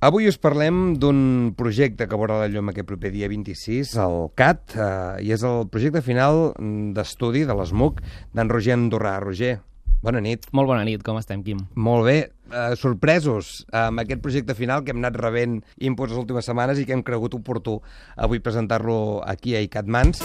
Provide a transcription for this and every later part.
Avui us parlem d'un projecte que veurà la llum aquest proper dia 26, el CAT, i és el projecte final d'estudi de l'ESMUC d'en Roger Andorrà. Roger, bona nit. Molt bona nit, com estem, Quim? Molt bé. Sorpresos amb aquest projecte final que hem anat rebent inputs les últimes setmanes i que hem cregut oportú avui presentar-lo aquí a ICAT Mans.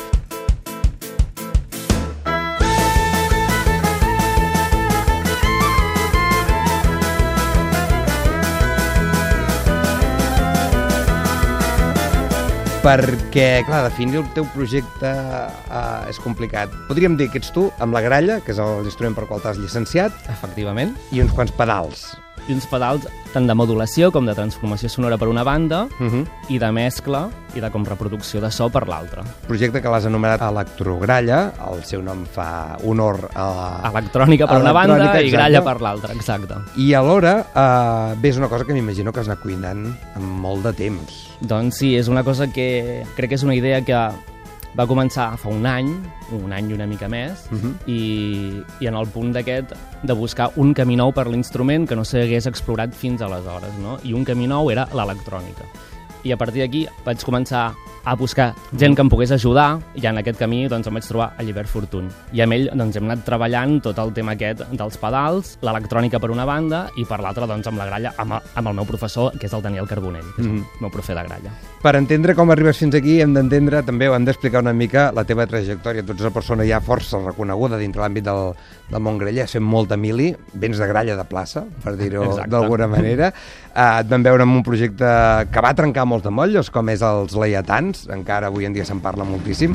Perquè, clar, definir el teu projecte és complicat. Podríem dir que ets tu, amb la gralla, que és l'instrument per qual t'has llicenciat. Efectivament. I uns quants pedals. I uns pedals tant de modulació com de transformació sonora per una banda i de mescla i de com reproducció de so per l'altra. Projecte que l'has anomenat Electrogralla, el seu nom fa honor a electrònica per una banda i gralla per l'altra, exacte. I alhora, bé, és una cosa que m'imagino que has anat cuinant amb molt de temps. Doncs sí, és una cosa que crec que és una idea que va començar fa un any i una mica més, i en el punt d'aquest de buscar un camí nou per l'instrument que no s'hagués explorat fins aleshores, no? I un camí nou era l'electrònica. I a partir d'aquí vaig començar a buscar gent que em pogués ajudar, i en aquest camí doncs, em vaig trobar a Llibert Fortuny. I amb ell doncs, hem anat treballant tot el tema aquest dels pedals, l'electrònica per una banda, i per l'altra doncs, amb la gralla, amb el meu professor, que és el Daniel Carbonell, que és el meu profe de gralla. Per entendre com arribes fins aquí hem d'entendre també, o hem d'explicar una mica la teva trajectòria. Tu ets una persona ja força reconeguda dintre l'àmbit del món graller, has fet molta mili, vens de gralla de plaça, per dir-ho d'alguna manera. Et vam veure en un projecte que va trencar molts de motllos, com és els Laietans, encara avui en dia se'n parla moltíssim.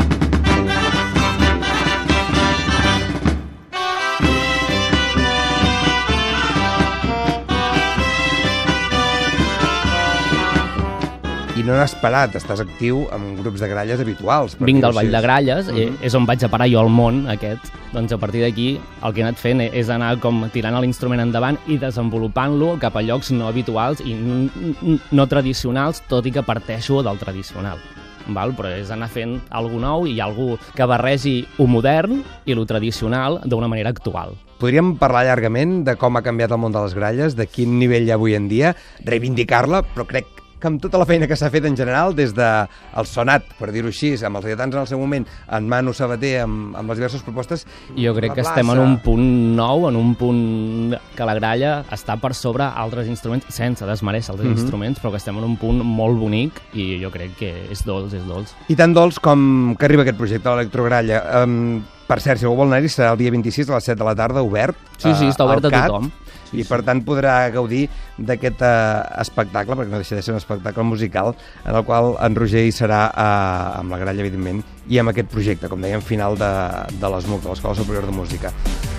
I no n'has parat, estàs actiu amb grups de gralles habituals. Vinc del Ball de Gralles, és on vaig a parar jo al món aquest. Doncs a partir d'aquí el que he anat fent és anar com tirant l'instrument endavant i desenvolupant-lo cap a llocs no habituals i no tradicionals, tot i que parteixo del tradicional. Però és anar fent alguna nou i algú que barregi ho modern i lo tradicional d'una manera actual. Podríem parlar llargament de com ha canviat el món de les gralles, de quin nivell hi ha avui en dia, reivindicar-la, però crec que amb tota la feina que s'ha fet en general, des del sonat, per dir-ho així, amb els Laietans en el seu moment, en Manu Sabater, amb les diverses propostes... Jo crec que estem en un punt nou, en un punt que la gralla està per sobre altres instruments, sense desmereixer els instruments, però que estem en un punt molt bonic i jo crec que és dolç, és dolç. I tan dolç com que arriba aquest projecte, l'Electrogralla. Per cert, si algú vol anar-hi, serà el dia 26 a les 7 de la tarda, obert. Sí, està obert a tothom. I per tant podrà gaudir d'aquest espectacle, perquè no deixa de ser un espectacle musical, en el qual en Roger hi serà amb la gralla, evidentment, i amb aquest projecte, com dèiem, final de l'ESMUC, de l'Escola Superior de Música.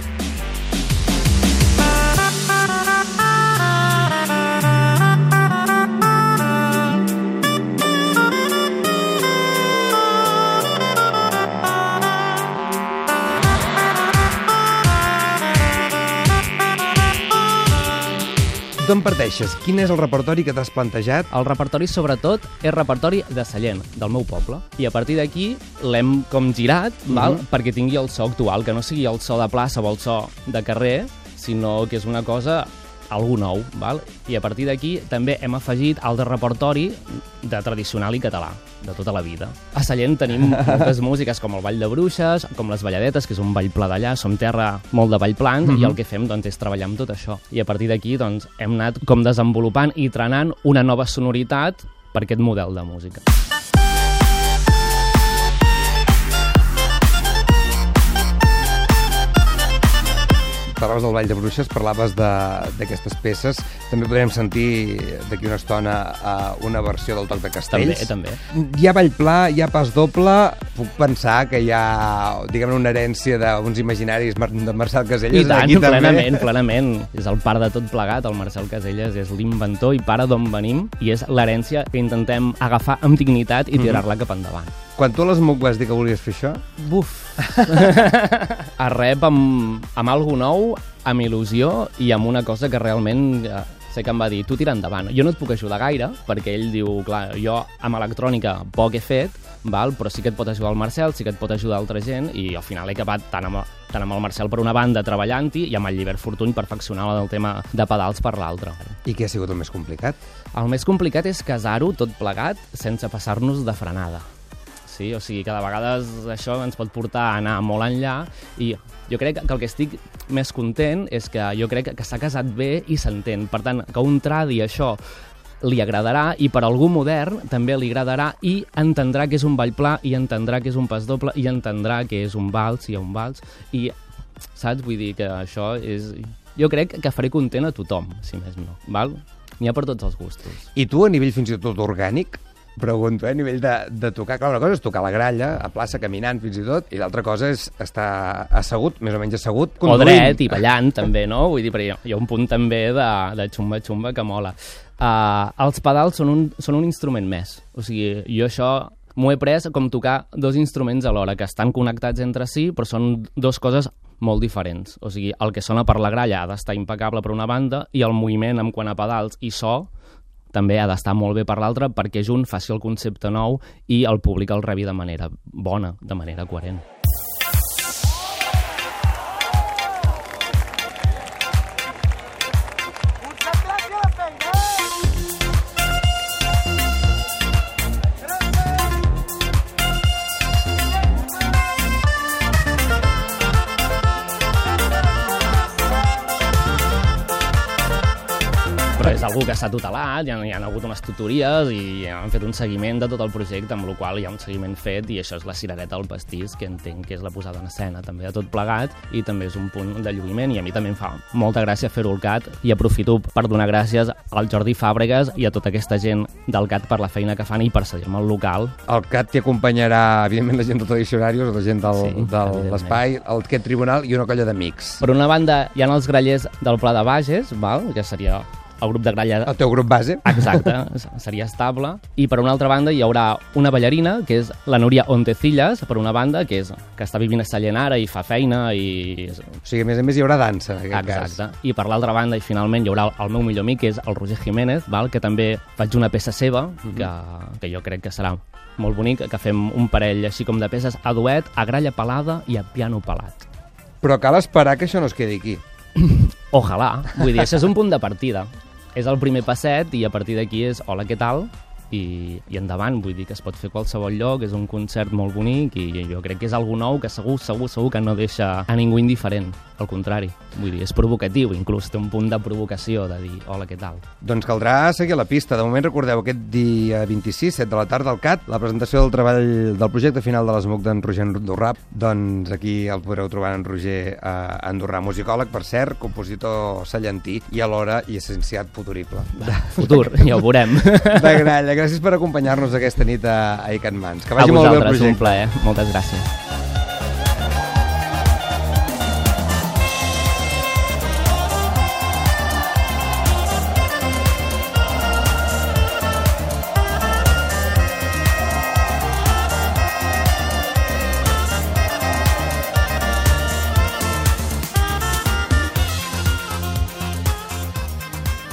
D'on parteixes? Quin és el repertori que t'has plantejat? El repertori, sobretot, és repertori de Sallent, del meu poble. I a partir d'aquí l'hem com girat, perquè tingui el so actual, que no sigui el so de plaça o el so de carrer, sinó que és una cosa, algú nou. I a partir d'aquí també hem afegit altre repertori de tradicional i català, de tota la vida. A Sallent tenim moltes músiques com el Ball de Bruixes, com les Balladetes, que és un ball pla d'allà, som terra molt de ball plans, i el que fem és treballar amb tot això. I a partir d'aquí hem anat com desenvolupant i trenant una nova sonoritat per aquest model de música. Parlaves del Ball de Bruixes, parlaves d'aquestes peces. També podrem sentir d'aquí una estona una versió del Toc de Castells. També. Hi ha ball pla, hi ha pas doble. Puc pensar que hi ha, diguem-ne, una herència d'uns imaginaris de Marcel Caselles. I tant, plenament. És el pare de tot plegat, el Marcel Caselles és l'inventor i pare d'on venim, i és l'herència que intentem agafar amb dignitat i tirar-la cap endavant. Quan tu a l'ESMUC vas dir que volies fer això? Buf! Es rep amb algo nou, amb il·lusió i amb una cosa que realment sé que em va dir, tu tira endavant. Jo no et puc ajudar gaire, perquè ell diu, clar, jo amb electrònica poc he fet, però sí que et pot ajudar el Marcel, sí que et pot ajudar altra gent, i al final he acabat tant amb tant amb el Marcel per una banda treballant-hi i amb el Llibert Fortuny perfeccionant el tema de pedals per l'altra. I què ha sigut el més complicat? El més complicat és casar-ho tot plegat sense passar-nos de frenada. Sí, o sigui que de vegades això ens pot portar a anar molt enllà i jo crec que el que estic més content és que jo crec que s'ha casat bé i s'entén. Per tant, que un tradi això li agradarà i per algú modern també li agradarà i entendrà que és un ball pla i entendrà que és un pas doble i entendrà que és un vals, hi ha un vals i, saps? Vull dir que això és... Jo crec que faré content a tothom, si més no, val? N'hi ha per tots els gustos. I tu, a nivell fins i tot orgànic, pregunto, a nivell de tocar, clar, una cosa és tocar la gralla, a plaça, caminant fins i tot, i l'altra cosa és estar assegut, més o menys assegut, conduint. O dret i ballant, també, no? Vull dir, perquè hi ha un punt també de xumba-xumba que mola. Els pedals són un instrument més. O sigui, jo això m'ho he pres com tocar dos instruments alhora, que estan connectats entre si, però són dues coses molt diferents. O sigui, el que sona per la gralla ha d'estar impecable per una banda i el moviment en quant a pedals i so també ha d'estar molt bé per l'altra perquè junt faci el concepte nou i el públic el rebi de manera bona, de manera coherent. Però és algú que s'ha tutelat, hi ha hagut unes tutories i han fet un seguiment de tot el projecte, amb el qual hi ha un seguiment fet i això és la cirereta al pastís, que entenc que és la posada en escena també de tot plegat i també és un punt de lluïment i a mi també em fa molta gràcia fer-ho al CAT i aprofito per donar gràcies al Jordi Fàbregas i a tota aquesta gent del CAT per la feina que fan i per cedir-me el local. El CAT t'hi acompanyarà, evidentment, la gent de Tradicionarios, la gent de l'espai, aquest tribunal i una colla d'amics. Per una banda, hi ha els grallers del Pla de Bages, val? Que seria el grup de gralla... El teu grup base. Exacte, seria estable. I per una altra banda hi haurà una ballarina, que és la Núria Ontecillas, per una banda, que està vivint a Sallent ara i fa feina i... O sigui, a més hi haurà dansa, en aquest cas. Exacte. I per l'altra banda, i finalment, hi haurà el meu millor amic, que és el Roger Jiménez, val? Que també faig una peça seva, que jo crec que serà molt bonic, que fem un parell així com de peces a duet, a gralla pelada i a piano pelat. Però cal esperar que això no es quedi aquí. Ojalà. Vull dir, això és un punt de partida. És el primer passet i a partir d'aquí és hola, què tal? I endavant, vull dir que es pot fer a qualsevol lloc, és un concert molt bonic i jo crec que és algo nou que segur que no deixa a ningú indiferent, al contrari, vull dir, és provocatiu, inclús té un punt de provocació de dir hola, què tal? Doncs caldrà seguir la pista. De moment recordeu aquest dia 26, 7 de la tarda al CAT, la presentació del treball del projecte final de l'ESMUC d'en Roger Andorrà. Doncs aquí el podreu trobar en Roger Andorrà, musicòleg, per cert, compositor sallentí i alhora llicenciat futurible. Futur, ja ho veurem. De gralla. Gràcies per acompanyar-nos aquesta nit a ICAT Mans. Que vagi molt bé el projecte. A vosaltres, un plaer. Moltes gràcies.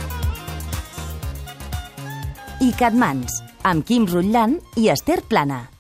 ICAT Mans, amb Quim Rutllant i Ester Plana.